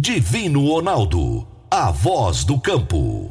Divino Ronaldo, a voz do campo.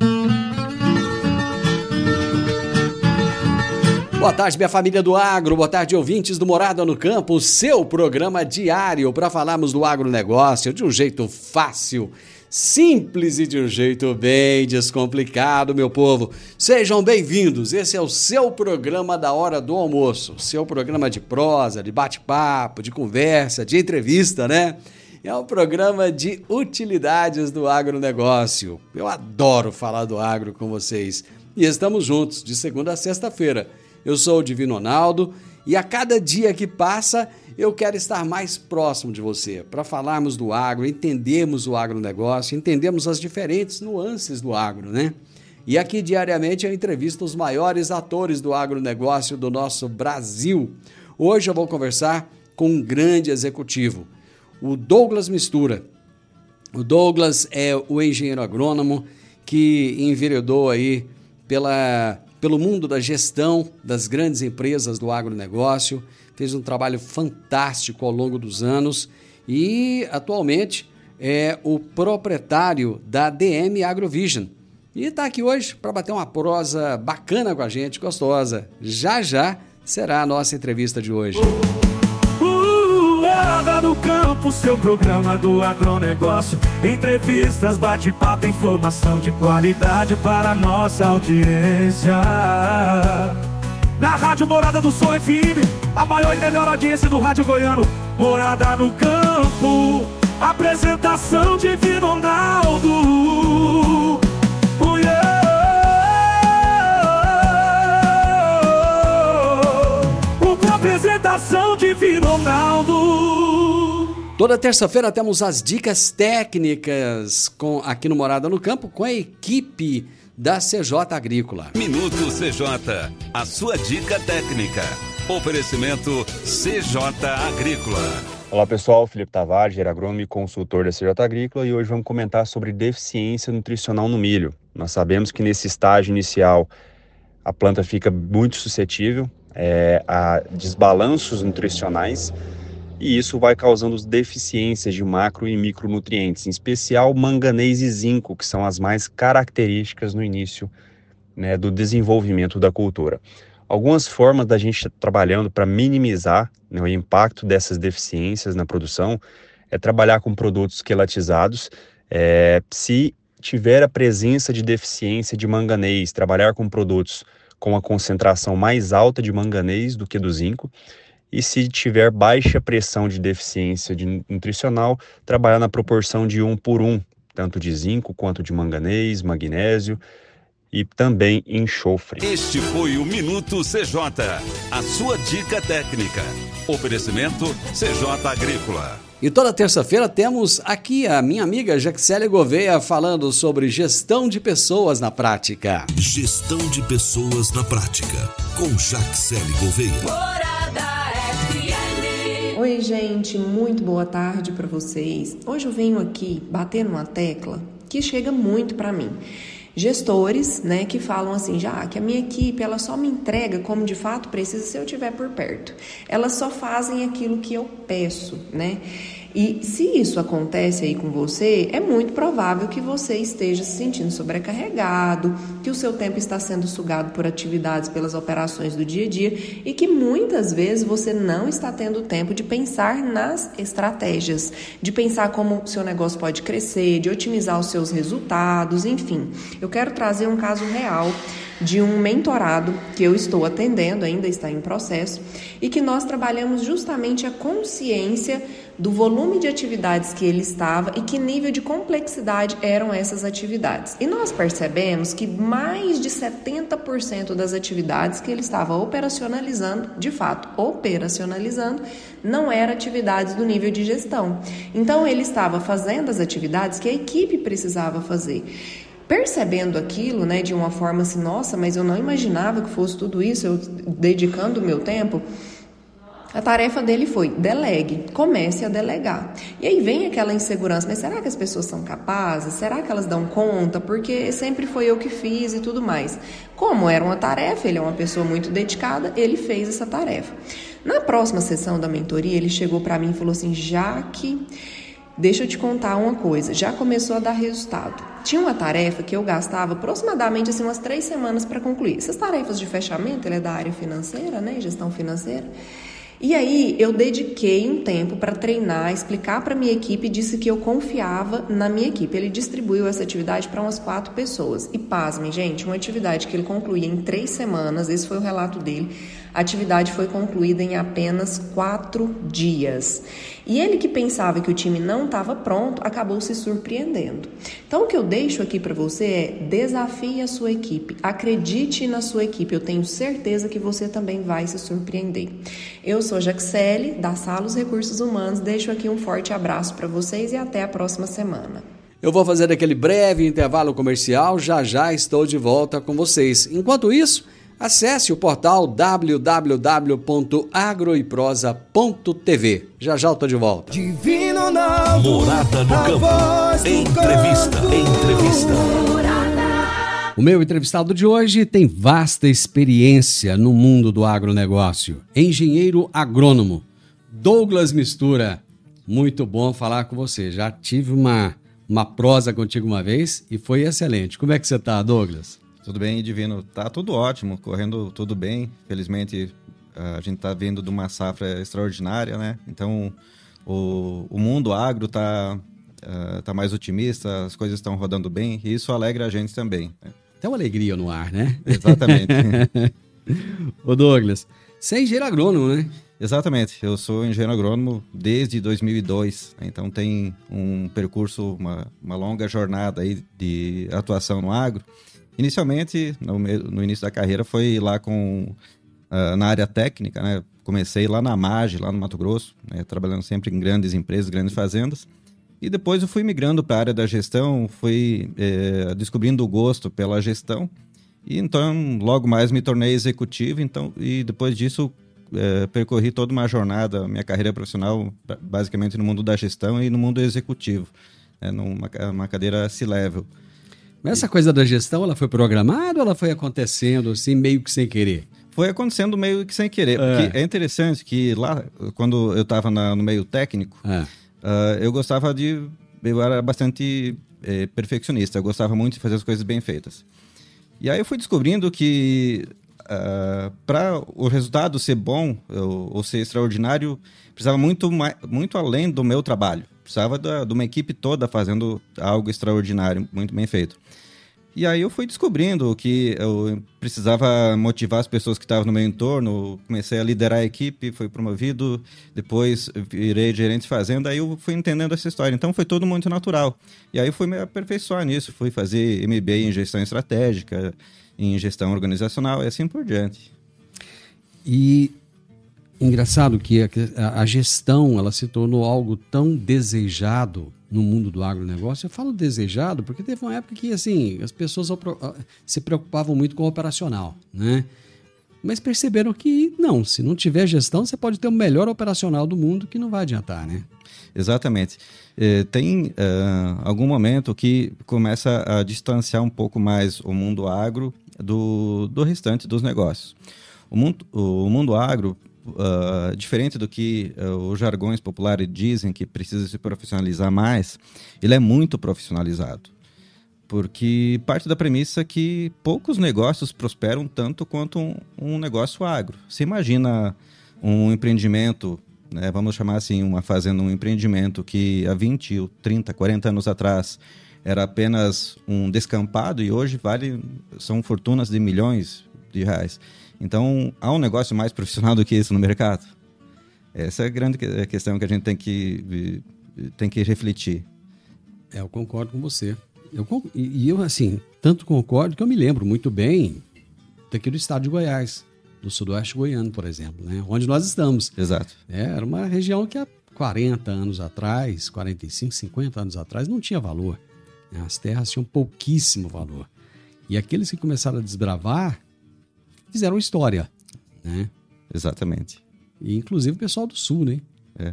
Boa tarde, minha família do agro, boa tarde, ouvintes do Morada no Campo, seu programa diário para falarmos do agronegócio de um jeito fácil, simples e de um jeito bem descomplicado, meu povo. Sejam bem-vindos, esse é o seu programa da hora do almoço, seu programa de prosa, de bate-papo, de conversa, de entrevista, né? É um programa de utilidades do agronegócio. Eu adoro falar do agro com vocês e estamos juntos de segunda a sexta-feira. Eu sou o Divino Ronaldo e a cada dia que passa eu quero estar mais próximo de você para falarmos do agro, entendermos o agronegócio, entendermos as diferentes nuances do agro, né? E aqui diariamente eu entrevisto os maiores atores do agronegócio do nosso Brasil. Hoje eu vou conversar com um grande executivo, o Douglas Mistura. O Douglas é o engenheiro agrônomo que enveredou aí pelo mundo da gestão das grandes empresas do agronegócio, fez um trabalho fantástico ao longo dos anos e atualmente é o proprietário da DM Agrovision. E está aqui hoje para bater uma prosa bacana com a gente, gostosa. Já será a nossa entrevista de hoje. Morada no Campo, seu programa do agronegócio. Entrevistas, bate-papo, informação de qualidade para a nossa audiência. Na Rádio Morada do Sol FM, a maior e melhor audiência do rádio goiano. Morada no Campo, apresentação de Divino Ronaldo. Apresentação de Divino Ronaldo. Toda terça-feira temos as dicas técnicas aqui no Morada no Campo com a equipe da CJ Agrícola. Minuto CJ, a sua dica técnica. Oferecimento CJ Agrícola. Olá pessoal, Felipe Tavares, engenheiro agrônomo e consultor da CJ Agrícola, e hoje vamos comentar sobre deficiência nutricional no milho. Nós sabemos que nesse estágio inicial a planta fica muito suscetível a desbalanços nutricionais, e isso vai causando deficiências de macro e micronutrientes, em especial manganês e zinco, que são as mais características no início, né, do desenvolvimento da cultura. Algumas formas da gente trabalhando para minimizar, né, o impacto dessas deficiências na produção é trabalhar com produtos quelatizados. Se tiver a presença de deficiência de manganês, trabalhar com produtos com a concentração mais alta de manganês do que do zinco, e se tiver baixa pressão de deficiência nutricional, trabalhar na proporção de 1 por 1, tanto de zinco quanto de manganês, magnésio e também enxofre. Este foi o Minuto CJ, a sua dica técnica. Oferecimento CJ Agrícola. E toda terça-feira temos aqui a minha amiga Jaxele Gouveia falando sobre gestão de pessoas na prática. Gestão de pessoas na prática, com Jaxele Gouveia. Morada FM. Oi, gente, muito boa tarde para vocês. Hoje eu venho aqui bater numa tecla que chega muito para mim. Gestores, né, que falam assim, já que a minha equipe ela só me entrega como de fato precisa se eu estiver por perto. Elas só fazem aquilo que eu peço, né? E se isso acontece aí com você, é muito provável que você esteja se sentindo sobrecarregado, que o seu tempo está sendo sugado por atividades, pelas operações do dia a dia e que muitas vezes você não está tendo tempo de pensar nas estratégias, de pensar como o seu negócio pode crescer, de otimizar os seus resultados, enfim. Eu quero trazer um caso real de um mentorado que eu estou atendendo, ainda está em processo, e que nós trabalhamos justamente a consciência do volume de atividades que ele estava e que nível de complexidade eram essas atividades. E nós percebemos que mais de 70% das atividades que ele estava operacionalizando, de fato, operacionalizando, não eram atividades do nível de gestão. Então, ele estava fazendo as atividades que a equipe precisava fazer. Percebendo aquilo, né, de uma forma assim, nossa, mas eu não imaginava que fosse tudo isso, eu dedicando o meu tempo. A tarefa dele foi, delegue, comece a delegar. E aí vem aquela insegurança, mas será que as pessoas são capazes? Será que elas dão conta? Porque sempre foi eu que fiz e tudo mais. Como era uma tarefa, ele é uma pessoa muito dedicada, ele fez essa tarefa. Na próxima sessão da mentoria, ele chegou para mim e falou assim, Jaque, Deixa eu te contar uma coisa, já começou a dar resultado. Tinha uma tarefa que eu gastava aproximadamente assim, umas 3 semanas para concluir. Essas tarefas de fechamento, ele é da área financeira, né? Gestão financeira. E aí eu dediquei um tempo para treinar, explicar para minha equipe e disse que eu confiava na minha equipe. Ele distribuiu essa atividade para umas 4 pessoas. E pasmem, gente, uma atividade que ele concluía em 3 semanas, esse foi o relato dele, a atividade foi concluída em apenas 4 dias. E ele que pensava que o time não estava pronto, acabou se surpreendendo. Então o que eu deixo aqui para você é desafie a sua equipe, acredite na sua equipe, eu tenho certeza que você também vai se surpreender. Eu sou Jaxele, da Salos Recursos Humanos, deixo aqui um forte abraço para vocês e até a próxima semana. Eu vou fazer aquele breve intervalo comercial, já estou de volta com vocês. Enquanto isso, acesse o portal www.agroeprosa.tv. Já eu tô de volta. Divino Ronaldo, Morada no a campo. voz do Entrevista. O meu entrevistado de hoje tem vasta experiência no mundo do agronegócio. Engenheiro agrônomo, Douglas Mistura. Muito bom falar com você. Já tive uma prosa contigo uma vez e foi excelente. Como é que você está, Douglas? Tudo bem, Divino? Tá tudo ótimo, correndo tudo bem. Felizmente, a gente tá vindo de uma safra extraordinária, né? Então, o mundo agro tá mais otimista, as coisas estão rodando bem e isso alegra a gente também. Tem uma alegria no ar, né? Exatamente. Ô Douglas, você é engenheiro agrônomo, né? Exatamente, eu sou engenheiro agrônomo desde 2002, então tem um percurso, uma longa jornada aí de atuação no agro. Inicialmente, no início da carreira, foi lá na área técnica, né? Comecei lá na MAGE, lá no Mato Grosso, né? Trabalhando sempre em grandes empresas, grandes fazendas. E depois eu fui migrando para a área da gestão, fui descobrindo o gosto pela gestão. E então, logo mais me tornei executivo. E depois disso, percorri toda uma jornada, minha carreira profissional, basicamente no mundo da gestão e no mundo executivo, numa cadeira C-Level. Mas essa coisa da gestão, ela foi programada ou ela foi acontecendo assim, meio que sem querer? Foi acontecendo meio que sem querer. Porque é interessante que lá, quando eu estava no meio técnico, eu era bastante perfeccionista, eu gostava muito de fazer as coisas bem feitas. E aí eu fui descobrindo que para o resultado ser bom ou ser extraordinário, precisava muito além do meu trabalho. Precisava de uma equipe toda fazendo algo extraordinário, muito bem feito. E aí eu fui descobrindo que eu precisava motivar as pessoas que estavam no meu entorno, comecei a liderar a equipe, fui promovido, depois virei gerente de fazenda, aí eu fui entendendo essa história. Então foi tudo muito natural. E aí eu fui me aperfeiçoar nisso, fui fazer MBA em gestão estratégica, em gestão organizacional e assim por diante. E engraçado que a gestão, ela se tornou algo tão desejado no mundo do agronegócio. Eu falo desejado porque teve uma época que assim, as pessoas se preocupavam muito com o operacional, né? Mas perceberam que não, se não tiver gestão, você pode ter o melhor operacional do mundo que não vai adiantar, né? Exatamente. Tem algum momento que começa a distanciar um pouco mais o mundo agro do restante dos negócios. O mundo agro, diferente do que os jargões populares dizem que precisa se profissionalizar mais, ele é muito profissionalizado. Porque parte da premissa que poucos negócios prosperam tanto quanto um negócio agro. Você imagina um empreendimento, né, vamos chamar assim, uma fazenda, um empreendimento que há 20, 30, 40 anos atrás era apenas um descampado e hoje são fortunas de milhões de reais. Então, há um negócio mais profissional do que isso no mercado? Essa é a grande questão que a gente tem que refletir. Eu concordo com você. Eu, assim, tanto concordo que eu me lembro muito bem daqui do estado de Goiás, do sudoeste goiano, por exemplo, né? Onde nós estamos. Exato. Era uma região que há 40 anos atrás, 45, 50 anos atrás, não tinha valor. As terras tinham pouquíssimo valor. E aqueles que começaram a desbravar fizeram história, né? Exatamente. E inclusive o pessoal do sul, né?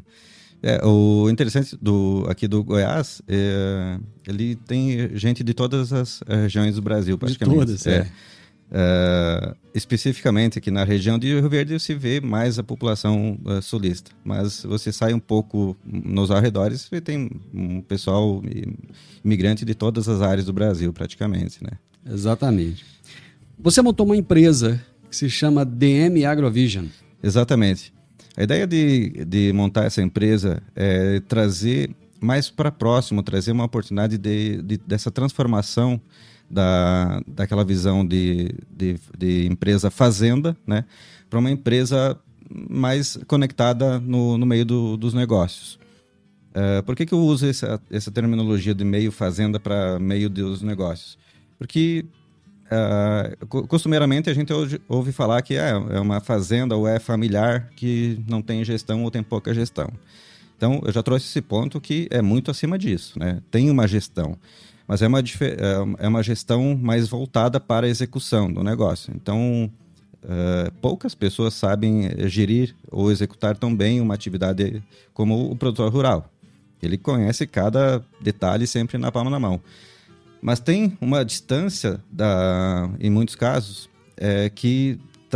O interessante aqui do Goiás, ele tem gente de todas as regiões do Brasil, praticamente. De todas, Especificamente aqui na região de Rio Verde se vê mais a população sulista, mas você sai um pouco nos arredores e tem um pessoal imigrante de todas as áreas do Brasil praticamente, né? Exatamente. Você montou uma empresa que se chama DM Agrovision. Exatamente. A ideia de montar essa empresa é trazer mais para próximo, trazer uma oportunidade dessa transformação daquela visão de empresa fazenda, né, para uma empresa mais conectada no meio dos negócios. Por que eu uso essa terminologia de meio fazenda para meio dos negócios? Porque costumeiramente a gente ouve falar que é uma fazenda ou é familiar que não tem gestão ou tem pouca gestão. Então, eu já trouxe esse ponto que é muito acima disso, né? Tem uma gestão, mas é uma gestão mais voltada para a execução do negócio. Então, poucas pessoas sabem gerir ou executar tão bem uma atividade como o produtor rural. Ele conhece cada detalhe sempre na palma da mão. Mas tem uma distância, em muitos casos, que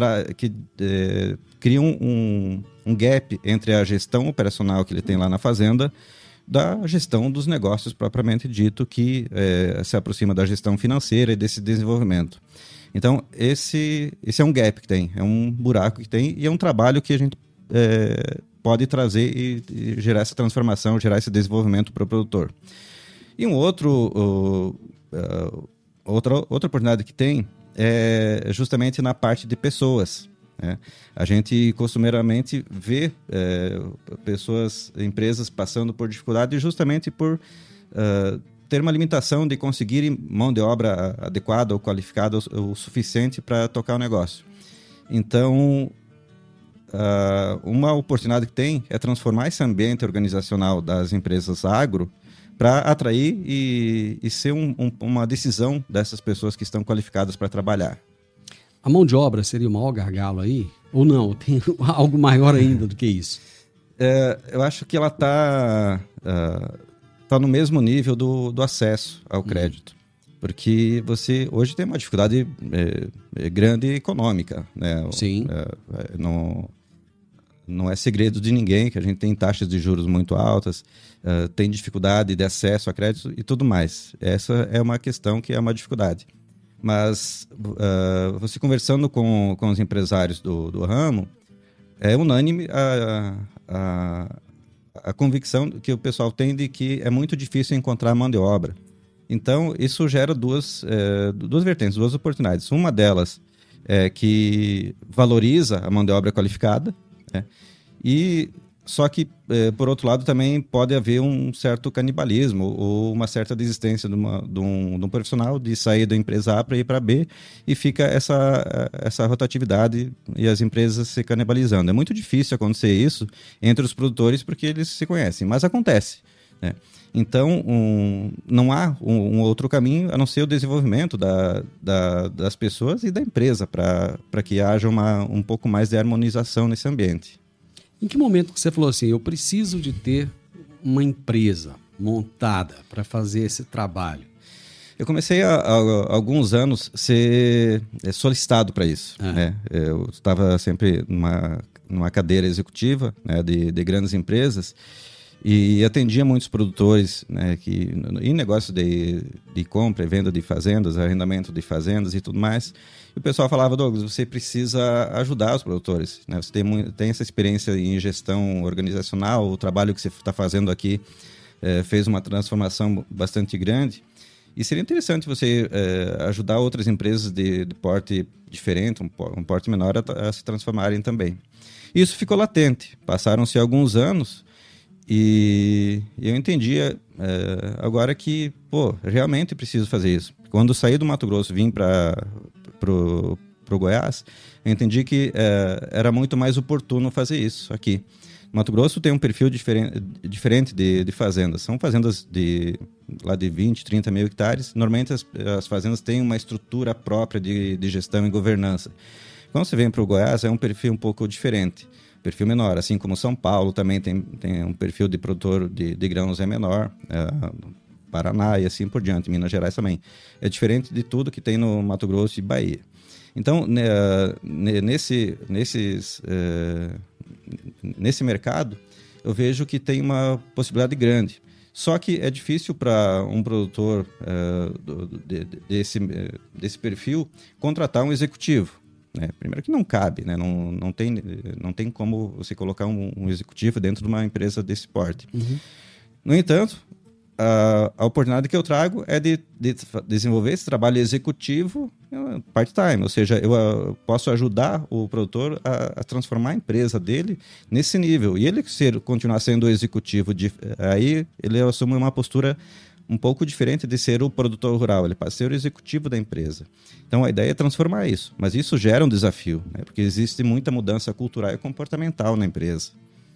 cria um gap entre a gestão operacional que ele tem lá na fazenda da gestão dos negócios propriamente dito, que se aproxima da gestão financeira e desse desenvolvimento. Então, esse é um gap que tem, é um buraco que tem e é um trabalho que a gente pode trazer e gerar essa transformação, gerar esse desenvolvimento para o produtor. E outra oportunidade que tem é justamente na parte de pessoas, né? A gente costumeiramente vê empresas passando por dificuldade justamente por ter uma limitação de conseguir mão de obra adequada ou qualificada o suficiente para tocar o negócio. Então, uma oportunidade que tem é transformar esse ambiente organizacional das empresas agro para atrair e ser uma decisão dessas pessoas que estão qualificadas para trabalhar. A mão de obra seria o maior gargalo aí? Ou não? Tem algo maior ainda do que isso? Eu acho que ela está no mesmo nível do acesso ao crédito. Porque você hoje tem uma dificuldade grande econômica, né? Sim. Não é segredo de ninguém que a gente tem taxas de juros muito altas, tem dificuldade de acesso a crédito e tudo mais. Essa é uma questão que é uma dificuldade. Mas você conversando com os empresários do ramo, é unânime a convicção que o pessoal tem de que é muito difícil encontrar mão de obra. Então, isso gera duas vertentes, duas oportunidades. Uma delas é que valoriza a mão de obra qualificada, né? E só que, por outro lado, também pode haver um certo canibalismo ou uma certa desistência de um profissional de sair da empresa A para ir para B e fica essa rotatividade e as empresas se canibalizando. É muito difícil acontecer isso entre os produtores porque eles se conhecem, mas acontece, né? Então, não há um outro caminho a não ser o desenvolvimento das pessoas e da empresa para que haja um pouco mais de harmonização nesse ambiente. Em que momento que você falou assim, eu preciso de ter uma empresa montada para fazer esse trabalho? Eu comecei há alguns anos a ser solicitado para isso, né? Eu estava sempre numa cadeira executiva, né, de grandes empresas e atendia muitos produtores, né, em negócio de compra e venda de fazendas, arrendamento de fazendas e tudo mais. E o pessoal falava, Douglas, você precisa ajudar os produtores, né? Você tem essa experiência em gestão organizacional, o trabalho que você está fazendo aqui fez uma transformação bastante grande. E seria interessante você ajudar outras empresas de porte diferente, um porte menor, a se transformarem também. Isso ficou latente. Passaram-se alguns anos e eu entendia agora que, realmente preciso fazer isso. Quando saí do Mato Grosso e vim para o Goiás, eu entendi que era muito mais oportuno fazer isso aqui. Mato Grosso tem um perfil diferente de fazendas. São fazendas lá de 20, 30 mil hectares. Normalmente as fazendas têm uma estrutura própria de gestão e governança. Quando você vem para o Goiás, é um perfil um pouco diferente. Perfil menor, assim como São Paulo também tem um perfil de produtor de grãos menor. Paraná e assim por diante, Minas Gerais também. É diferente de tudo que tem no Mato Grosso e Bahia. Então, nesse mercado, eu vejo que tem uma possibilidade grande. Só que é difícil para um produtor desse perfil contratar um executivo. Né? Primeiro que não cabe, né? Não tem como você colocar um executivo dentro de uma empresa desse porte. Uhum. No entanto, a oportunidade que eu trago é de desenvolver esse trabalho executivo part-time, ou seja, eu posso ajudar o produtor a transformar a empresa dele nesse nível. E ele, se ele continuar sendo o executivo, aí ele assume uma postura um pouco diferente de ser o produtor rural, ele passa a ser o executivo da empresa. Então a ideia é transformar isso, mas isso gera um desafio, né? Porque existe muita mudança cultural e comportamental na empresa.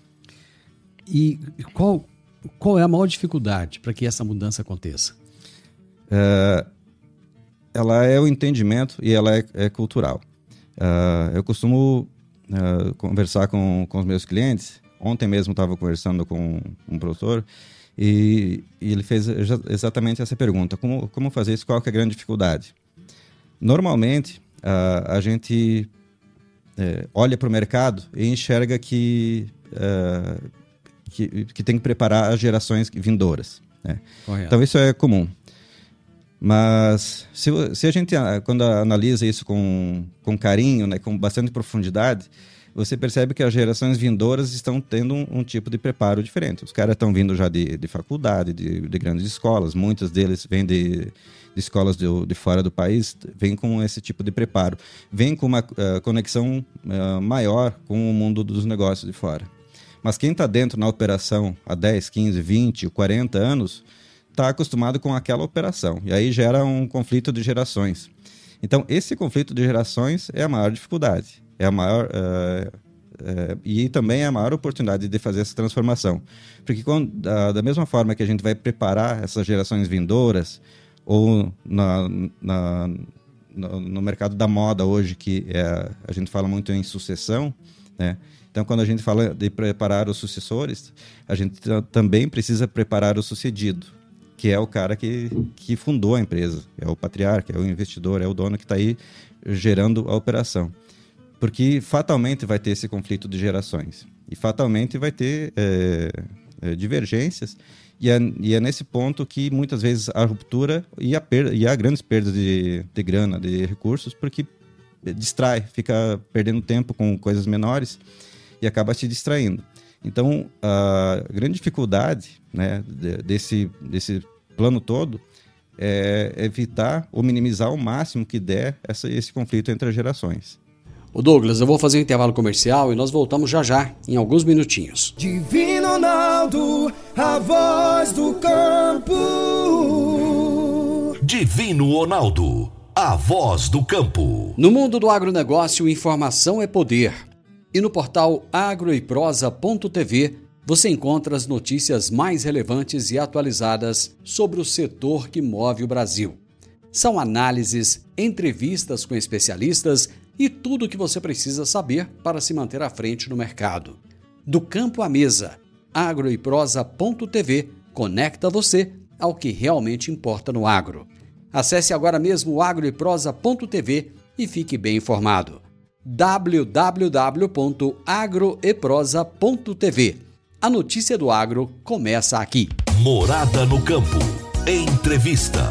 E qual é a maior dificuldade para que essa mudança aconteça? Ela é o entendimento e ela é cultural. Eu costumo conversar com os meus clientes. Ontem mesmo estava conversando com um produtor e ele fez exatamente essa pergunta. Como fazer isso? Qual que é a grande dificuldade? Normalmente, a gente olha para o mercado e enxerga que tem que preparar as gerações vindouras. Né? Então, isso é comum. Mas se a gente, quando analisa isso com carinho, né, com bastante profundidade, você percebe que as gerações vindouras estão tendo um tipo de preparo diferente. Os caras estão vindo já de faculdade, de grandes escolas, muitos deles vêm de escolas de fora do país, vêm com esse tipo de preparo. Vêm com uma conexão maior com o mundo dos negócios de fora. Mas quem está dentro na operação há 10, 15, 20, 40 anos, está acostumado com aquela operação. E aí gera um conflito de gerações. Então, esse conflito de gerações é a maior dificuldade. É a maior... e também é a maior oportunidade de fazer essa transformação. Porque da mesma forma que a gente vai preparar essas gerações vindouras, ou no mercado da moda hoje, que a gente fala muito em sucessão, né? Então, quando a gente fala de preparar os sucessores, a gente também precisa preparar o sucedido, que é o cara que fundou a empresa, é o patriarca, é o investidor, é o dono que está aí gerando a operação. Porque fatalmente vai ter esse conflito de gerações e fatalmente vai ter divergências e é nesse ponto que muitas vezes a ruptura e há grandes perdas de grana, de recursos, porque distrai, fica perdendo tempo com coisas menores e acaba se distraindo. Então, a grande dificuldade, né, desse plano todo é evitar ou minimizar ao máximo que der esse conflito entre as gerações. Ô Douglas, eu vou fazer um intervalo comercial e nós voltamos já, em alguns minutinhos. Divino Ronaldo, a voz do campo. Divino Ronaldo, a voz do campo. No mundo do agronegócio, informação é poder. E no portal agroeprosa.tv você encontra as notícias mais relevantes e atualizadas sobre o setor que move o Brasil. São análises, entrevistas com especialistas e tudo o que você precisa saber para se manter à frente no mercado. Do campo à mesa, agroeprosa.tv conecta você ao que realmente importa no agro. Acesse agora mesmo o agroeprosa.tv e fique bem informado. www.agroeprosa.tv. A notícia do agro começa aqui. Morada no campo. Entrevista.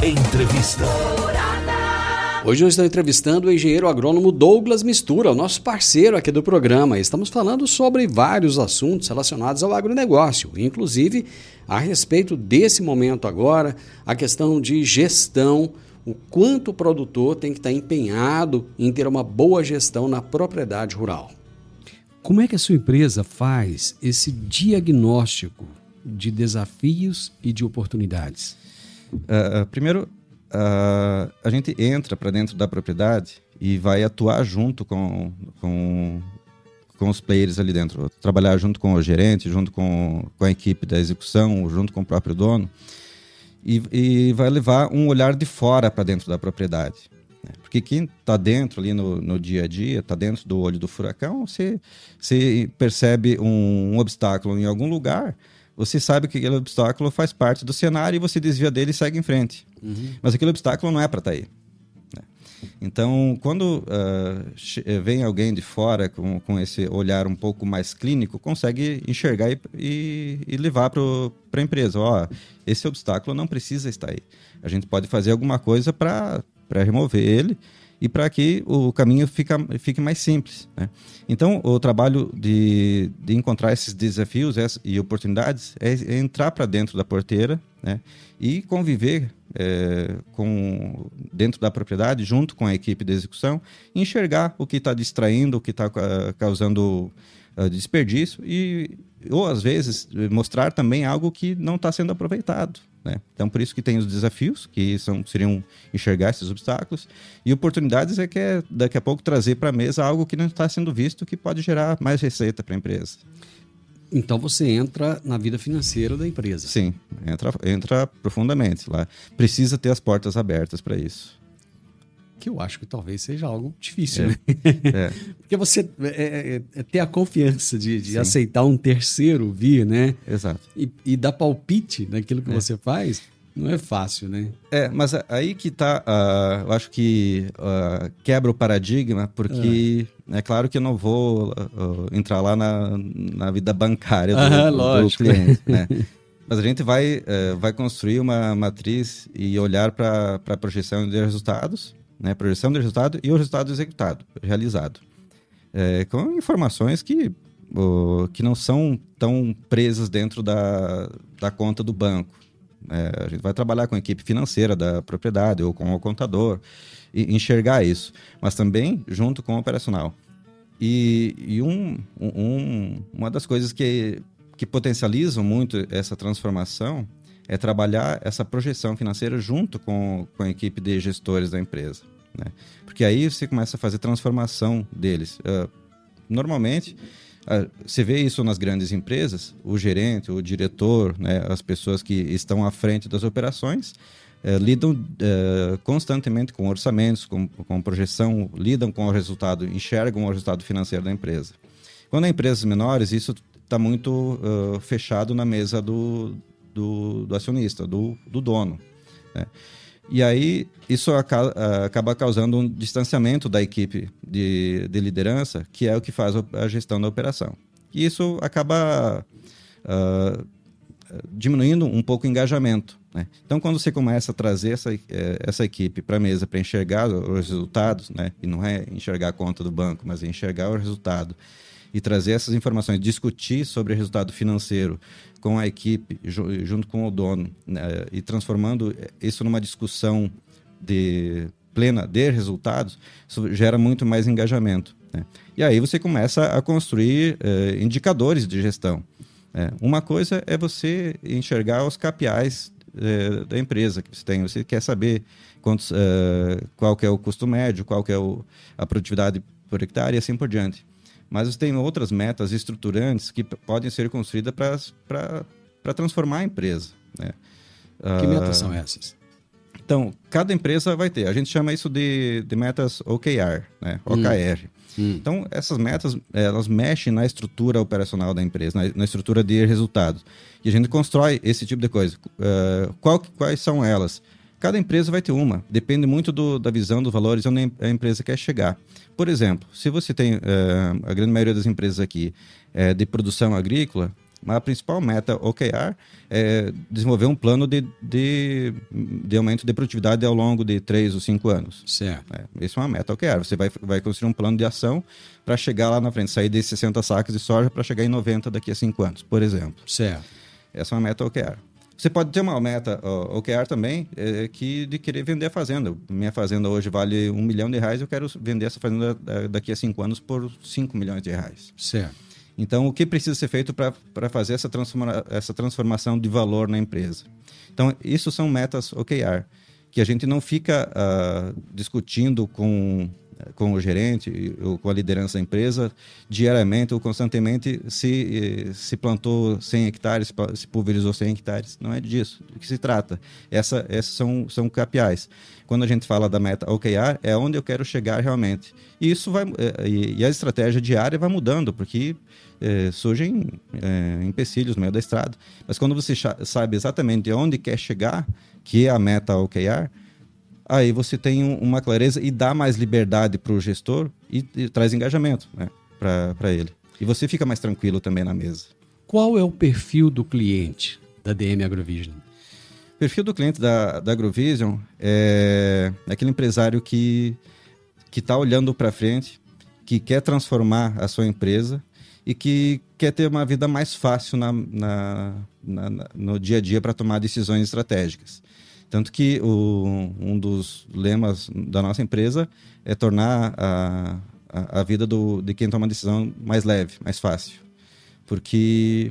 Hoje eu estou entrevistando o engenheiro agrônomo Douglas Mistura, o nosso parceiro aqui do programa. Estamos falando sobre vários assuntos relacionados ao agronegócio, inclusive a respeito desse momento agora, a questão de gestão, o quanto o produtor tem que estar empenhado em ter uma boa gestão na propriedade rural. Como é que a sua empresa faz esse diagnóstico de desafios e de oportunidades? Primeiro, a gente entra para dentro da propriedade e vai atuar junto com os players ali dentro, trabalhar junto com o gerente, junto com a equipe da execução, junto com o próprio dono, e vai levar um olhar de fora para dentro da propriedade. Porque quem está dentro ali no dia a dia, está dentro do olho do furacão, você percebe um obstáculo em algum lugar, você sabe que aquele obstáculo faz parte do cenário e você desvia dele e segue em frente. Mas aquele obstáculo não é para estar aí. Então, quando vem alguém de fora com esse olhar um pouco mais clínico, consegue enxergar e levar para a empresa. Esse obstáculo não precisa estar aí. A gente pode fazer alguma coisa para remover ele e para que o caminho fique mais simples, né? Então, o trabalho de encontrar esses desafios e oportunidades é entrar para dentro da porteira, né? E conviver dentro da propriedade, junto com a equipe de execução, enxergar o que está distraindo, o que está causando desperdício ou, às vezes, mostrar também algo que não está sendo aproveitado, né? Então, por isso que tem os desafios, que seriam enxergar esses obstáculos, e oportunidades é daqui a pouco trazer para a mesa algo que não está sendo visto, que pode gerar mais receita para a empresa. Então você entra na vida financeira da empresa. Sim, entra profundamente lá. Precisa ter as portas abertas para isso. Que eu acho que talvez seja algo difícil, né? Porque você ter a confiança de aceitar um terceiro vir, né? Exato. E dar palpite naquilo que você faz, não é fácil, né? Mas aí que tá, eu acho que quebra o paradigma, porque é claro que eu não vou entrar lá na vida bancária do cliente, né? Mas a gente vai construir uma matriz e olhar para a projeção de resultados, né? Projeção de resultado e o resultado executado, realizado. Com informações que não são tão presas dentro da conta do banco. A gente vai trabalhar com a equipe financeira da propriedade ou com o contador e enxergar isso, mas também junto com o operacional. E uma das coisas que potencializam muito essa transformação é trabalhar essa projeção financeira junto com a equipe de gestores da empresa, né? Porque aí você começa a fazer transformação deles. Normalmente, você vê isso nas grandes empresas, o gerente, o diretor, né, as pessoas que estão à frente das operações, lidam constantemente com orçamentos, com projeção, lidam com o resultado, enxergam o resultado financeiro da empresa. Quando é empresas menores, isso está muito fechado na mesa do acionista, do dono, né? E aí isso acaba causando um distanciamento da equipe de liderança, que é o que faz a gestão da operação. E isso acaba diminuindo um pouco o engajamento, né? Então, quando você começa a trazer essa equipe para a mesa para enxergar os resultados, né? E não é enxergar a conta do banco, mas é enxergar o resultado, e trazer essas informações, discutir sobre o resultado financeiro com a equipe, junto com o dono, né, e transformando isso numa discussão plena de resultados, isso gera muito mais engajamento, né? E aí você começa a construir indicadores de gestão. Uma coisa é você enxergar os KPIs da empresa que você tem. Você quer saber qual que é o custo médio, qual que é a produtividade por hectare e assim por diante. Mas tem outras metas estruturantes que podem ser construídas para transformar a empresa, né? Que metas são essas? Então, cada empresa vai ter. A gente chama isso de metas OKR, né? OKR. Então, essas metas, elas mexem na estrutura operacional da empresa, na estrutura de resultados. E a gente constrói esse tipo de coisa. Quais são elas? Cada empresa vai ter uma. Depende muito da visão, dos valores, onde a empresa quer chegar. Por exemplo, se você tem a grande maioria das empresas aqui de produção agrícola, a principal meta OKR é desenvolver um plano de aumento de produtividade ao longo de 3 ou 5 anos. Certo. Isso é uma meta OKR. Você vai construir um plano de ação para chegar lá na frente, sair de 60 sacas de soja para chegar em 90 daqui a 5 anos, por exemplo. Certo. Essa é uma meta OKR. Você pode ter uma meta OKR também, de querer vender a fazenda. Minha fazenda hoje vale R$1 milhão, eu quero vender essa fazenda daqui a 5 anos por R$5 milhões. Certo. Então, o que precisa ser feito para fazer essa transformação de valor na empresa? Então, isso são metas OKR, que a gente não fica discutindo com com o gerente ou com a liderança da empresa, diariamente ou constantemente, se plantou 100 hectares, se pulverizou 100 hectares. Não é disso do que se trata. Essas são KPIs. Quando a gente fala da meta OKR, é onde eu quero chegar realmente. E isso e a estratégia diária vai mudando, porque surgem empecilhos no meio da estrada. Mas quando você sabe exatamente onde quer chegar, que é a meta OKR, aí você tem uma clareza e dá mais liberdade para o gestor e traz engajamento, né, para ele. E você fica mais tranquilo também na mesa. Qual é o perfil do cliente da DM Agrovision? O perfil do cliente da Agrovision é aquele empresário que está olhando para frente, que quer transformar a sua empresa e que quer ter uma vida mais fácil no dia a dia para tomar decisões estratégicas. Tanto que um dos lemas da nossa empresa é tornar a vida de quem toma decisão mais leve, mais fácil. Porque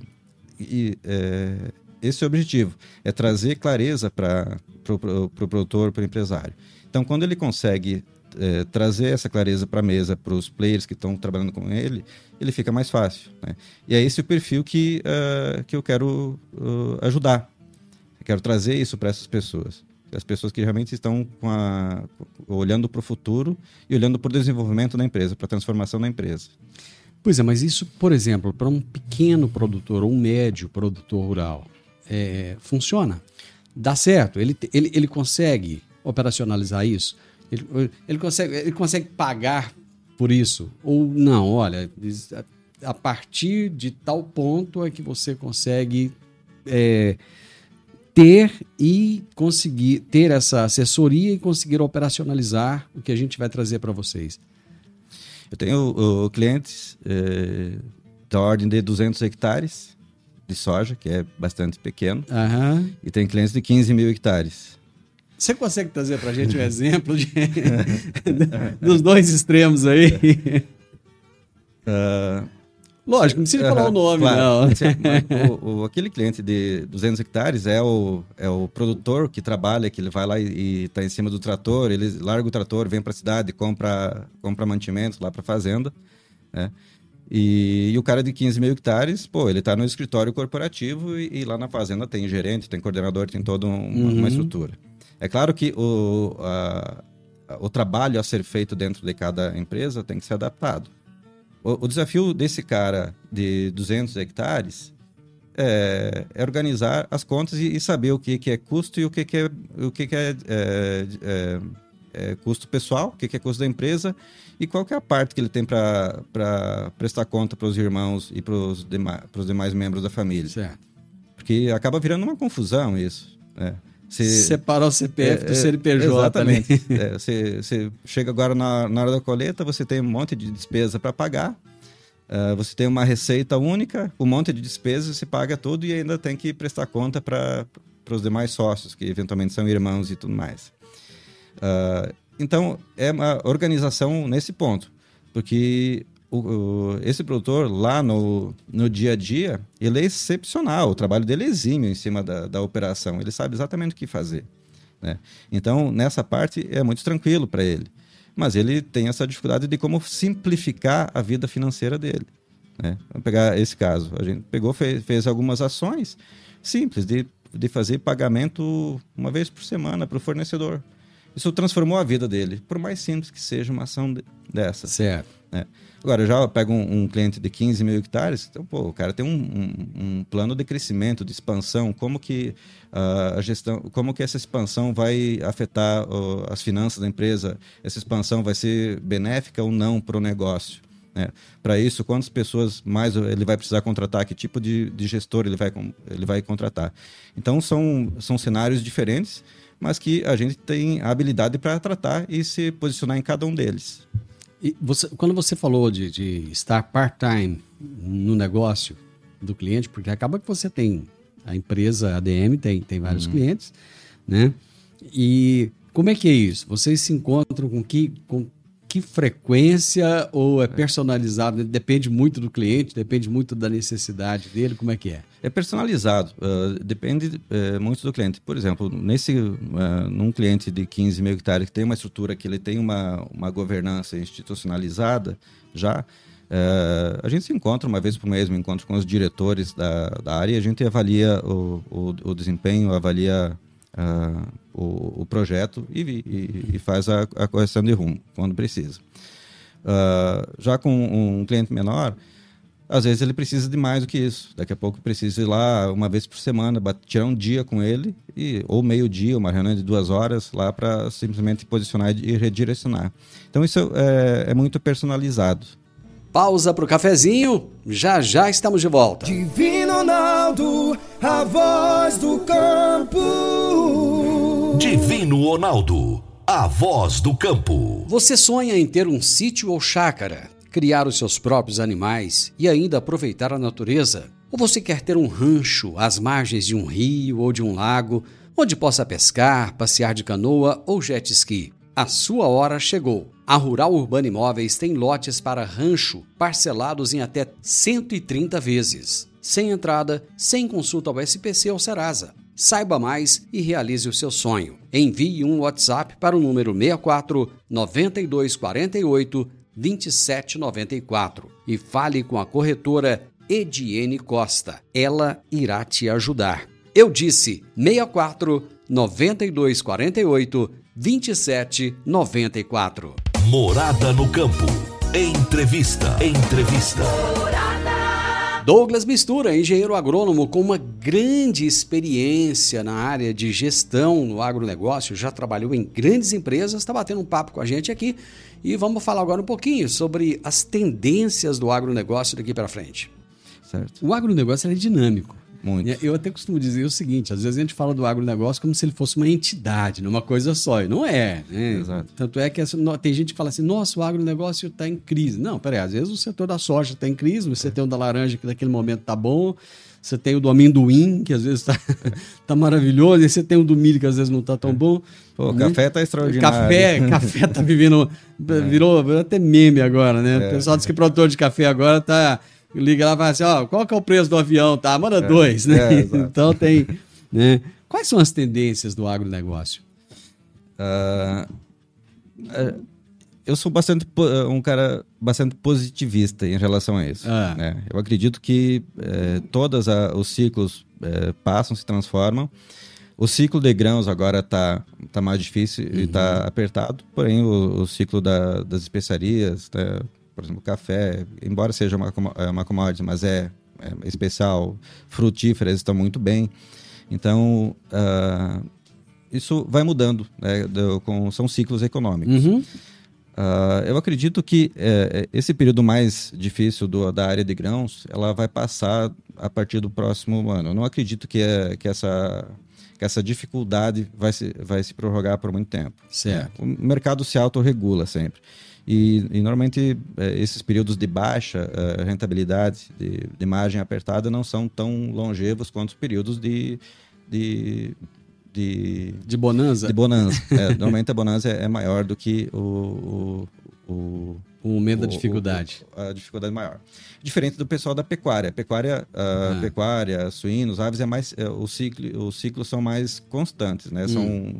esse é o objetivo, é trazer clareza para o produtor, para o empresário. Então, quando ele consegue trazer essa clareza para a mesa, para os players que estão trabalhando com ele fica mais fácil, né? E é esse o perfil que eu quero ajudar. Eu quero trazer isso para essas pessoas. As pessoas que realmente estão olhando para o futuro e olhando para o desenvolvimento da empresa, para a transformação da empresa. Pois é, mas isso, por exemplo, para um pequeno produtor ou um médio produtor rural, funciona? Dá certo? Ele consegue operacionalizar isso? Ele consegue pagar por isso? Ou não? Olha, a partir de tal ponto é que você consegue ter e conseguir ter essa assessoria e conseguir operacionalizar o que a gente vai trazer para vocês. Eu tenho clientes da ordem de 200 hectares de soja, que é bastante pequeno, e tem clientes de 15 mil hectares. Você consegue trazer para a gente um exemplo dos dois extremos aí? Lógico, não precisa falar o nome, claro. Não. Aquele cliente de 200 hectares é o produtor que trabalha, que ele vai lá e está em cima do trator, ele larga o trator, vem para a cidade, compra mantimentos lá para a fazenda, né? E o cara de 15 mil hectares, ele está no escritório corporativo e lá na fazenda tem gerente, tem coordenador, tem toda uma estrutura. É claro que o trabalho a ser feito dentro de cada empresa tem que ser adaptado. O desafio desse cara de 200 hectares é organizar as contas e saber o que é custo e o que é custo pessoal, o que é custo da empresa e qual que é a parte que ele tem para prestar conta para os irmãos e para os demais membros da família. Certo. Porque acaba virando uma confusão isso, né? Separar o CPF do CNPJ. Exatamente. Você chega agora na hora da colheita, você tem um monte de despesa para pagar, você tem uma receita única, um monte de despesas, você paga tudo e ainda tem que prestar conta para os demais sócios, que eventualmente são irmãos e tudo mais. Então, é uma organização nesse ponto, porque esse produtor lá no dia a dia, ele é excepcional, o trabalho dele é exímio em cima da operação, ele sabe exatamente o que fazer, né? Então, nessa parte é muito tranquilo para ele, mas ele tem essa dificuldade de como simplificar a vida financeira dele, né? Vamos pegar esse caso, a gente fez algumas ações simples de fazer pagamento uma vez por semana para o fornecedor. Isso transformou a vida dele, por mais simples que seja uma ação dessa. Certo. Né? Agora, eu já pego um cliente de 15 mil hectares, então, o cara tem um plano de crescimento, de expansão, como que a gestão, como que essa expansão vai afetar as finanças da empresa, essa expansão vai ser benéfica ou não para o negócio. Né? Para isso, quantas pessoas mais ele vai precisar contratar, que tipo de gestor ele vai contratar. Então, são cenários diferentes, mas que a gente tem a habilidade para tratar e se posicionar em cada um deles. E quando você falou de estar part-time no negócio do cliente, porque acaba que você tem a empresa ADM, tem vários clientes, né? E como é que é isso? Vocês se encontram com que que frequência ou é personalizado? Depende muito do cliente, depende muito da necessidade dele, como é que é? É personalizado, depende muito do cliente. Por exemplo, num cliente de 15 mil hectares que tem uma estrutura que ele tem uma governança institucionalizada já, a gente se encontra uma vez por mês, me encontro com os diretores da área e a gente avalia o desempenho, avalia o projeto e faz a correção de rumo quando precisa. Já com um cliente menor, às vezes ele precisa de mais do que isso. Daqui a pouco precisa ir lá uma vez por semana, tirar um dia com ele, ou meio-dia, uma reunião de 2 horas, lá para simplesmente posicionar e redirecionar. Então isso é muito personalizado. Pausa para o cafezinho, já estamos de volta. Divino Ronaldo, a voz do campo. Divino Ronaldo, a voz do campo. Você sonha em ter um sítio ou chácara, criar os seus próprios animais e ainda aproveitar a natureza? Ou você quer ter um rancho às margens de um rio ou de um lago, onde possa pescar, passear de canoa ou jet ski? A sua hora chegou. A Rural Urbana Imóveis tem lotes para rancho parcelados em até 130 vezes, sem entrada, sem consulta ao SPC ou Serasa. Saiba mais e realize o seu sonho. Envie um WhatsApp para o número 64 9248 2794 e fale com a corretora Ediene Costa. Ela irá te ajudar. Eu disse 64 9248 2794. Morada no campo. Entrevista. Douglas Mistura, engenheiro agrônomo com uma grande experiência na área de gestão no agronegócio, já trabalhou em grandes empresas, está batendo um papo com a gente aqui e vamos falar agora um pouquinho sobre as tendências do agronegócio daqui para frente. Certo. O agronegócio é dinâmico. Muito. Eu até costumo dizer o seguinte, às vezes a gente fala do agronegócio como se ele fosse uma entidade, uma coisa só, e não é, né? Exato. Tanto é que tem gente que fala assim, nossa, o agronegócio está em crise. Não, peraí, às vezes o setor da soja está em crise, você tem o da laranja que naquele momento está bom, você tem o do amendoim, que às vezes tá maravilhoso, e você tem o do milho, que às vezes não está tão bom. Pô, o café está extraordinário. Café tá vivendo, virou até meme agora, né? O pessoal diz que produtor de café agora tá... Liga lá e fala assim, qual que é o preço do avião? Tá, manda 2, né? Então tem... Né? Quais são as tendências do agronegócio? Eu sou um cara bastante positivista em relação a isso. Né? Eu acredito que todos os ciclos passam, se transformam. O ciclo de grãos agora está mais difícil e está apertado, porém o ciclo das especiarias... Por exemplo, o café, embora seja uma commodity, mas é especial, frutíferas estão muito bem. Então, isso vai mudando, né? São ciclos econômicos. Eu acredito que esse período mais difícil da área de grãos, ela vai passar a partir do próximo ano. Eu não acredito que essa dificuldade vai se prorrogar por muito tempo. Certo. O mercado se autorregula sempre. E normalmente esses períodos de baixa rentabilidade, de margem apertada, não são tão longevos quanto os períodos de bonança. De bonança. Normalmente a bonança é maior do que o momento da dificuldade. A dificuldade maior. Diferente do pessoal da pecuária. Pecuária, suínos, aves, os ciclos são mais constantes, né? São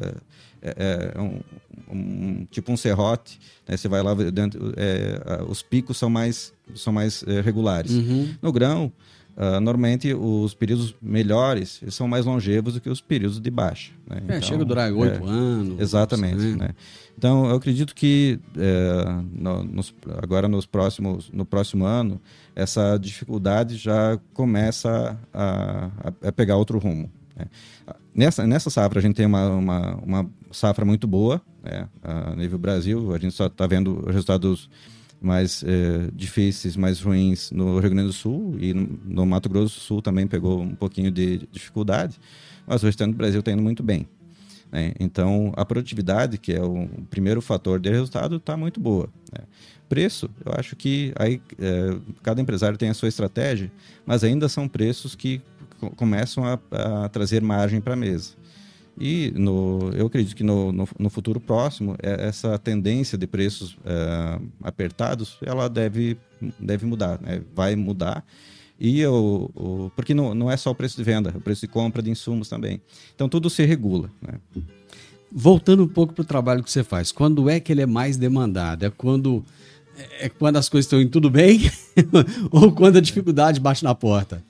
tipo um serrote, né? Você vai lá dentro, os picos são mais regulares. No grão, normalmente os períodos melhores são mais longevos do que os períodos de baixa. Né? Então, chega a durar 8 anos. Exatamente. Né? Então, eu acredito que agora no próximo ano, essa dificuldade já começa a pegar outro rumo. Né? Nessa safra, a gente tem uma safra muito boa, né? A nível Brasil. A gente só está vendo resultados mais difíceis, mais ruins no Rio Grande do Sul, e no Mato Grosso do Sul também pegou um pouquinho de dificuldade, mas o restante do Brasil está indo muito bem. Né? Então, a produtividade, que é o primeiro fator de resultado, está muito boa. Né? Preço, eu acho que aí cada empresário tem a sua estratégia, mas ainda são preços que começam a trazer margem para a mesa. E eu acredito que no futuro próximo, essa tendência de preços apertados, ela deve mudar, né? Vai mudar. E porque não é só o preço de venda, é o preço de compra de insumos também. Então, tudo se regula, né? Voltando um pouco para o trabalho que você faz, quando é que ele é mais demandado? É quando as coisas estão indo tudo bem ou quando a dificuldade bate na porta?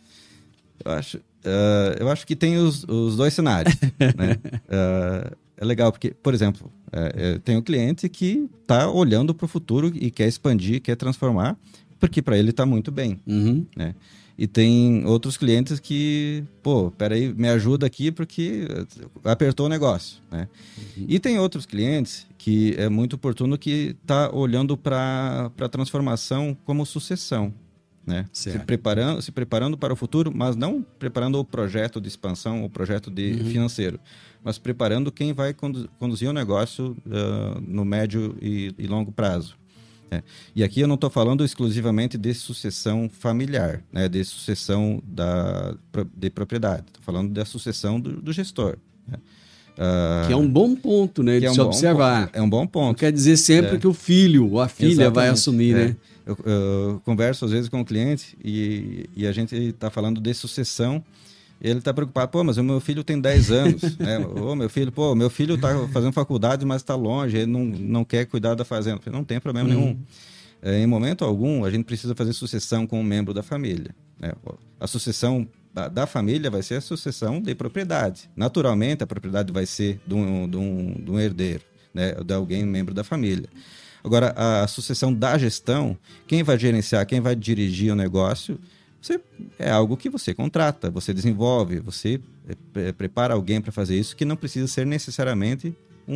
Eu acho que tem os dois cenários, né? É legal porque, por exemplo, tem um cliente que está olhando para o futuro e quer expandir, quer transformar, porque para ele está muito bem, né? E tem outros clientes que, peraí, me ajuda aqui porque apertou o negócio, né? E tem outros clientes que é muito oportuno que está olhando para a transformação como sucessão, né? Se preparando para o futuro, mas não preparando o projeto de expansão, o projeto financeiro, mas preparando quem vai conduzir o negócio no médio e longo prazo. E aqui eu não estou falando exclusivamente de sucessão familiar, né? De sucessão de propriedade. Estou falando da sucessão do gestor, né? Que é um bom ponto, né? De se observar. É um bom ponto. Não quer dizer sempre que o filho ou a filha vai assumir, né? Eu converso às vezes com o cliente e a gente está falando de sucessão. Ele está preocupado, mas o meu filho tem 10 anos, né? Meu filho está fazendo faculdade, mas está longe, ele não quer cuidar da fazenda. Eu falei, não tem problema nenhum. Em momento algum, a gente precisa fazer sucessão com um membro da família, né? A sucessão da família vai ser a sucessão de propriedade. Naturalmente, a propriedade vai ser de um herdeiro, né? De alguém, membro da família. Agora, a sucessão da gestão, quem vai gerenciar, quem vai dirigir o negócio, é algo que você contrata, você desenvolve, você prepara alguém para fazer isso, que não precisa ser necessariamente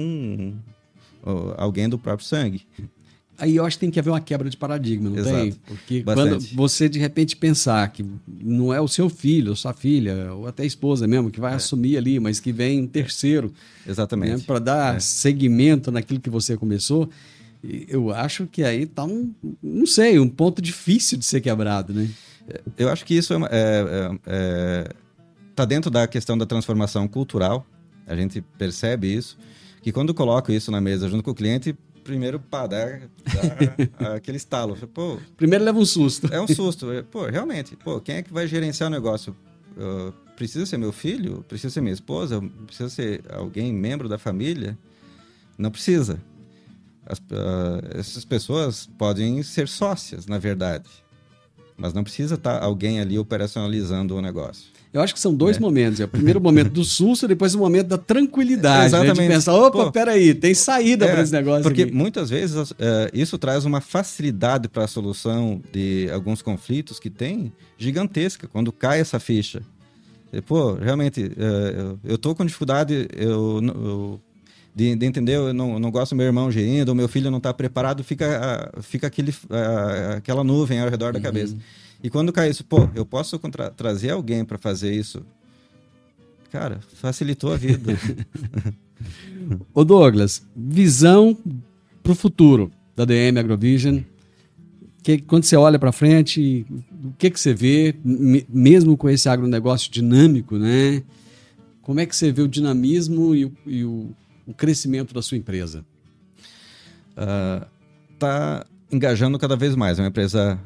alguém do próprio sangue. Aí eu acho que tem que haver uma quebra de paradigma, não Exato. tem? Porque Bastante. quando você de repente pensar que não é o seu filho, ou sua filha, ou até a esposa mesmo, que vai assumir ali, mas que vem um terceiro, exatamente, né, para dar seguimento naquilo que você começou, eu acho que aí está um ponto difícil de ser quebrado, né? Eu acho que isso está dentro da questão da transformação cultural. A gente percebe isso, que quando coloca isso na mesa junto com o cliente, primeiro dá aquele estalo. Primeiro leva um susto. É um susto. Realmente, quem é que vai gerenciar o negócio? Precisa ser meu filho? Precisa ser minha esposa? Precisa ser alguém, membro da família? Não precisa. Essas pessoas podem ser sócias, na verdade. Mas não precisa estar alguém ali operacionalizando o negócio. Eu acho que são dois momentos. É o primeiro momento do susto, depois o momento da tranquilidade. Exatamente. Né? De pensar, peraí, tem saída para esse negócio porque aqui. Muitas vezes isso traz uma facilidade para a solução de alguns conflitos que tem gigantesca, quando cai essa ficha. Realmente, eu estou com dificuldade de entender, eu não gosto do meu irmão gerindo, o meu filho não está preparado, fica aquela nuvem ao redor da cabeça. E quando cai isso, eu posso trazer alguém para fazer isso? Cara, facilitou a vida. Ô Douglas, visão para o futuro da DM Agrovision. Quando você olha para frente, o que você vê, mesmo com esse agronegócio dinâmico, né? Como é que você vê o dinamismo e o crescimento da sua empresa? Está engajando cada vez mais. É uma empresa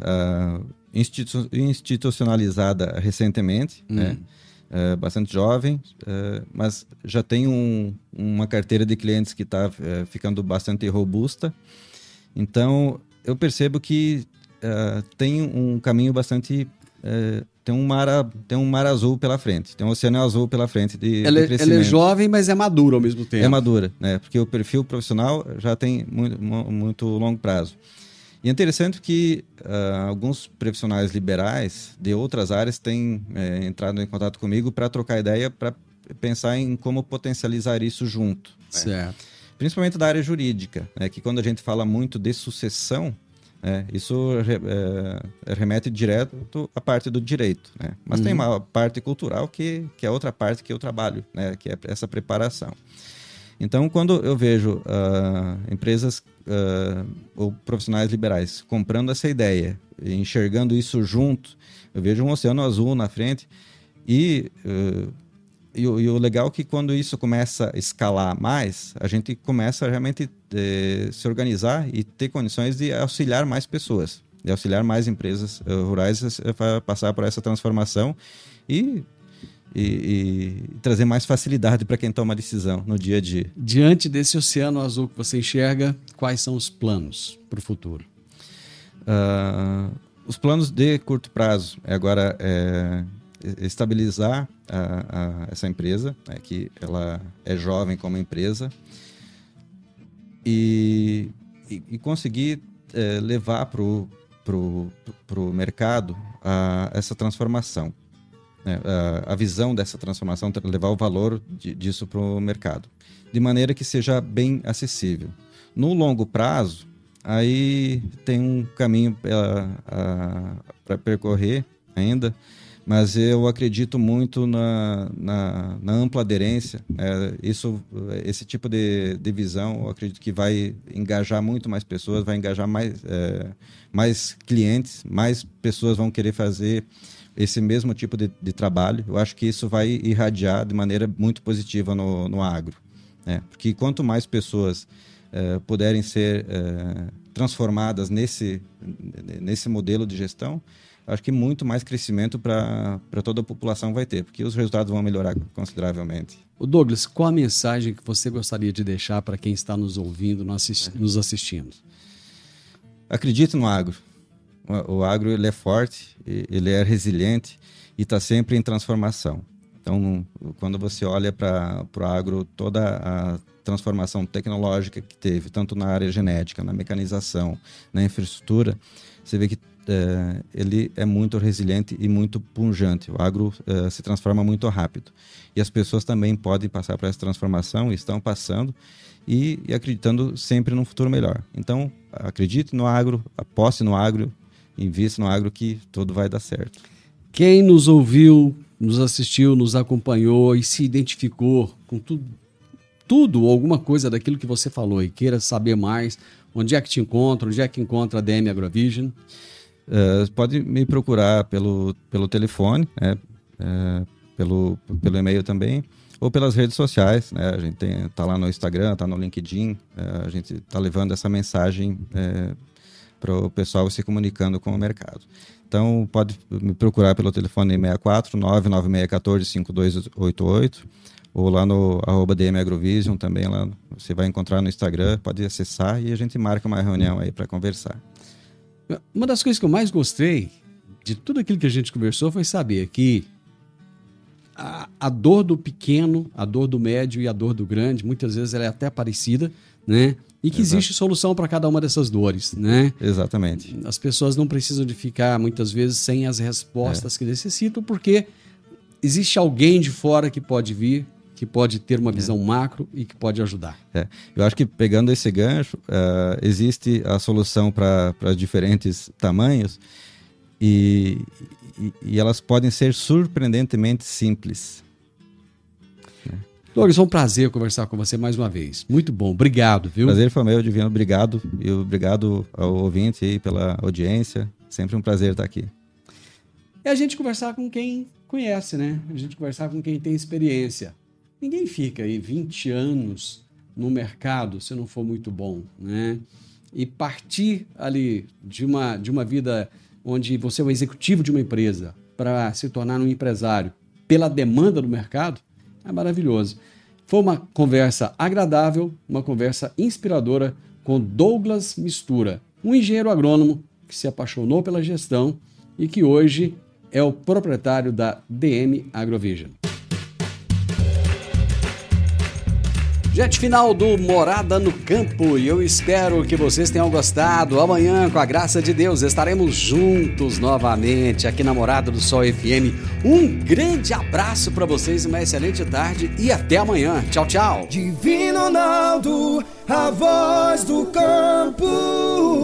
institucionalizada recentemente, né? Bastante jovem, mas já tem uma carteira de clientes que está ficando bastante robusta. Então, eu percebo que tem um caminho bastante... tem um mar azul pela frente, tem um oceano azul pela frente de crescimento. Ela é jovem, mas é madura ao mesmo tempo. É madura, né? Porque o perfil profissional já tem muito longo prazo. E é interessante que alguns profissionais liberais de outras áreas têm entrado em contato comigo para trocar ideia, para pensar em como potencializar isso junto. Certo. Né? Principalmente da área jurídica, né? Que quando a gente fala muito de sucessão, isso remete direto à parte do direito, né? Mas tem uma parte cultural que é outra parte que eu trabalho, né? Que é essa preparação. Então, quando eu vejo empresas ou profissionais liberais comprando essa ideia e enxergando isso junto, eu vejo um oceano azul na frente e E o legal é que quando isso começa a escalar mais, a gente começa a realmente se organizar e ter condições de auxiliar mais pessoas, de auxiliar mais empresas rurais a passar por essa transformação e trazer mais facilidade para quem toma a decisão no dia a dia. Diante desse oceano azul que você enxerga, quais são os planos para o futuro? Os planos de curto prazo agora estabilizar essa empresa, que ela é jovem como empresa, e conseguir levar para o mercado essa transformação, a visão dessa transformação, levar o valor disso para o mercado, de maneira que seja bem acessível. No longo prazo, aí tem um caminho para percorrer ainda, mas eu acredito muito na ampla aderência. Esse tipo de visão, eu acredito que vai engajar muito mais pessoas, vai engajar mais clientes, mais pessoas vão querer fazer esse mesmo tipo de trabalho. Eu acho que isso vai irradiar de maneira muito positiva no agro, porque quanto mais pessoas puderem ser transformadas nesse modelo de gestão, acho que muito mais crescimento para toda a população vai ter, porque os resultados vão melhorar consideravelmente. O Douglas, qual a mensagem que você gostaria de deixar para quem está nos ouvindo, nos assistindo? Acredite no agro. O agro ele é forte, ele é resiliente e está sempre em transformação. Então, quando você olha para o agro, toda a transformação tecnológica que teve, tanto na área genética, na mecanização, na infraestrutura, você vê que ele é muito resiliente e muito pujante. O agro se transforma muito rápido. E as pessoas também podem passar por essa transformação, estão passando, e acreditando sempre num futuro melhor. Então, acredite no agro, aposte no agro, invista no agro que tudo vai dar certo. Quem nos ouviu, nos assistiu, nos acompanhou e se identificou com tudo ou alguma coisa daquilo que você falou e queira saber mais, onde é que te encontra, onde é que encontra a DM AgroVision? Pode me procurar pelo telefone, pelo e-mail também, ou pelas redes sociais, A gente está lá no Instagram, está no LinkedIn, a gente está levando essa mensagem para o pessoal se comunicando com o mercado. Então, pode me procurar pelo telefone 64-99614-5288 ou lá no @DMAgrovision também, lá você vai encontrar no Instagram, pode acessar e a gente marca uma reunião aí para conversar. Uma das coisas que eu mais gostei de tudo aquilo que a gente conversou foi saber que a dor do pequeno, a dor do médio e a dor do grande, muitas vezes ela é até parecida, E que existe solução para cada uma dessas dores, Exatamente. As pessoas não precisam de ficar, muitas vezes, sem as respostas que necessitam, porque existe alguém de fora que pode vir, que pode ter uma visão macro e que pode ajudar. Eu acho que, pegando esse gancho, existe a solução para diferentes tamanhos e elas podem ser surpreendentemente simples. Douglas, foi um prazer conversar com você mais uma vez. Muito bom, obrigado, viu? Prazer foi meu, Divino, obrigado. E obrigado ao ouvinte aí pela audiência. Sempre um prazer estar aqui. É a gente conversar com quem conhece, A gente conversar com quem tem experiência. Ninguém fica aí 20 anos no mercado se não for muito bom, E partir ali de uma vida onde você é o executivo de uma empresa para se tornar um empresário pela demanda do mercado, é maravilhoso. Foi uma conversa agradável, uma conversa inspiradora com Douglas Mistura, um engenheiro agrônomo que se apaixonou pela gestão e que hoje é o proprietário da DM AgroVision. Gente, final do Morada no Campo, e eu espero que vocês tenham gostado. Amanhã, com a graça de Deus, estaremos juntos novamente aqui na Morada do Sol FM. Um grande abraço para vocês, uma excelente tarde e até amanhã. Tchau, tchau. Divino Ronaldo, a voz do campo.